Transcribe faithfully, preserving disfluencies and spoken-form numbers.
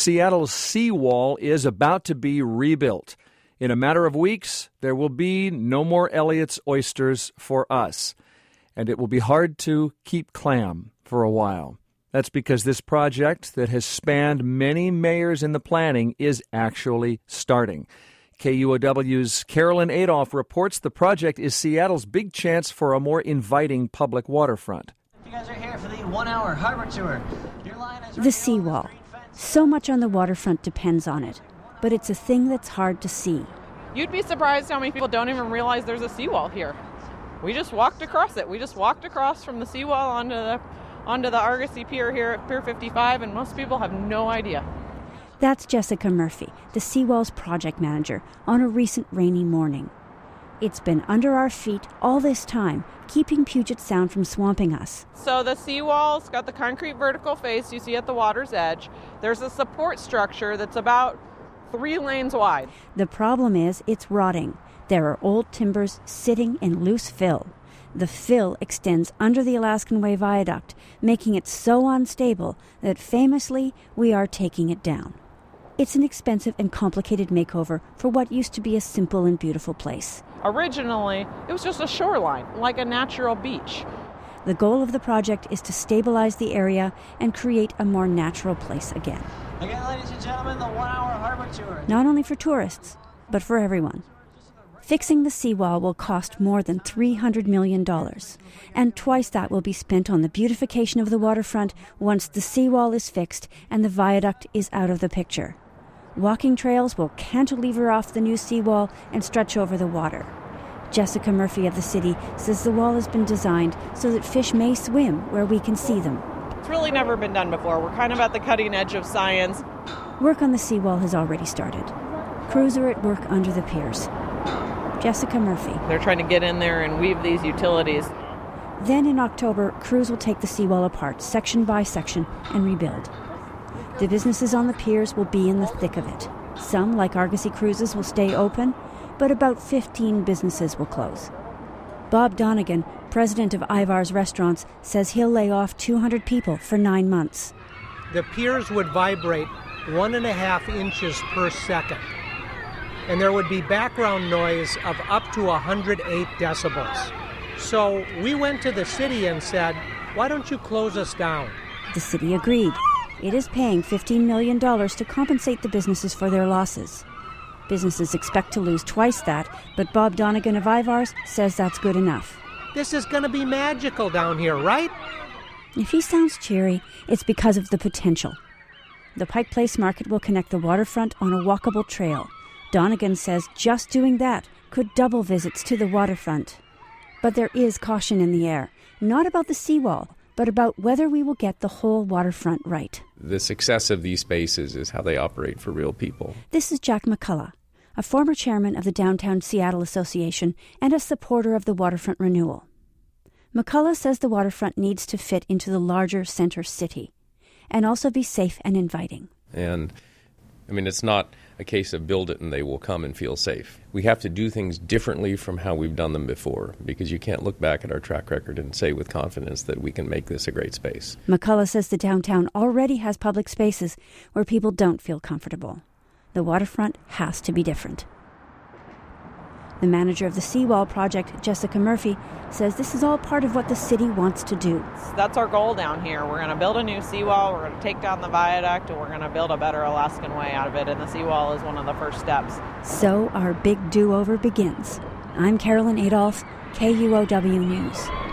Seattle's seawall is about to be rebuilt. In a matter of weeks, there will be no more Elliott's oysters for us, and it will be hard to keep clam for a while. That's because this project that has spanned many mayors in the planning is actually starting. K U O W's Carolyn Adolph reports the project is Seattle's big chance for a more inviting public waterfront. You guys are here for the one-hour harbor tour. Your line is the seawall. So much on the waterfront depends on it, but it's a thing that's hard to see. You'd be surprised how many people don't even realize there's a seawall here. We just walked across it. We just walked across from the seawall onto the onto the Argosy Pier here at Pier fifty-five, and most people have no idea. That's Jessica Murphy, the seawall's project manager, on a recent rainy morning. It's been under our feet all this time, keeping Puget Sound from swamping us. So the seawall's got the concrete vertical face you see at the water's edge. There's a support structure that's about three lanes wide. The problem is it's rotting. There are old timbers sitting in loose fill. The fill extends under the Alaskan Way Viaduct, making it so unstable that famously we are taking it down. It's an expensive and complicated makeover for what used to be a simple and beautiful place. Originally, it was just a shoreline, like a natural beach. The goal of the project is to stabilize the area and create a more natural place again. Again, ladies and gentlemen, the one-hour harbor tour. Not only for tourists, but for everyone. Fixing the seawall will cost more than three hundred million dollars, and twice that will be spent on the beautification of the waterfront once the seawall is fixed and the viaduct is out of the picture. Walking trails will cantilever off the new seawall and stretch over the water. Jessica Murphy of the city says the wall has been designed so that fish may swim where we can see them. It's really never been done before. We're kind of at the cutting edge of science. Work on the seawall has already started. Crews are at work under the piers. Jessica Murphy. They're trying to get in there and weave these utilities. Then in October, crews will take the seawall apart, section by section, and rebuild. The businesses on the piers will be in the thick of it. Some, like Argosy Cruises, will stay open, but about fifteen businesses will close. Bob Donegan, president of Ivar's Restaurants, says he'll lay off two hundred people for nine months. The piers would vibrate one and a half inches per second, and there would be background noise of up to one hundred eight decibels. So we went to the city and said, why don't you close us down? The city agreed. It is paying fifteen million dollars to compensate the businesses for their losses. Businesses expect to lose twice that, but Bob Donegan of Ivar's says that's good enough. This is going to be magical down here, right? If he sounds cheery, it's because of the potential. The Pike Place Market will connect the waterfront on a walkable trail. Donegan says just doing that could double visits to the waterfront. But there is caution in the air, not about the seawall, but about whether we will get the whole waterfront right. The success of these spaces is how they operate for real people. This is Jack McCullough, a former chairman of the Downtown Seattle Association and a supporter of the waterfront renewal. McCullough says the waterfront needs to fit into the larger center city and also be safe and inviting. And, I mean, it's not a case of build it and they will come and feel safe. We have to do things differently from how we've done them before, because you can't look back at our track record and say with confidence that we can make this a great space. McCullough says the downtown already has public spaces where people don't feel comfortable. The waterfront has to be different. The manager of the Seawall project, Jessica Murphy, says this is all part of what the city wants to do. That's our goal down here. We're going to build a new seawall, we're going to take down the viaduct, and we're going to build a better Alaskan Way out of it, and the seawall is one of the first steps. So our big do-over begins. I'm Carolyn Adolph, K U O W News.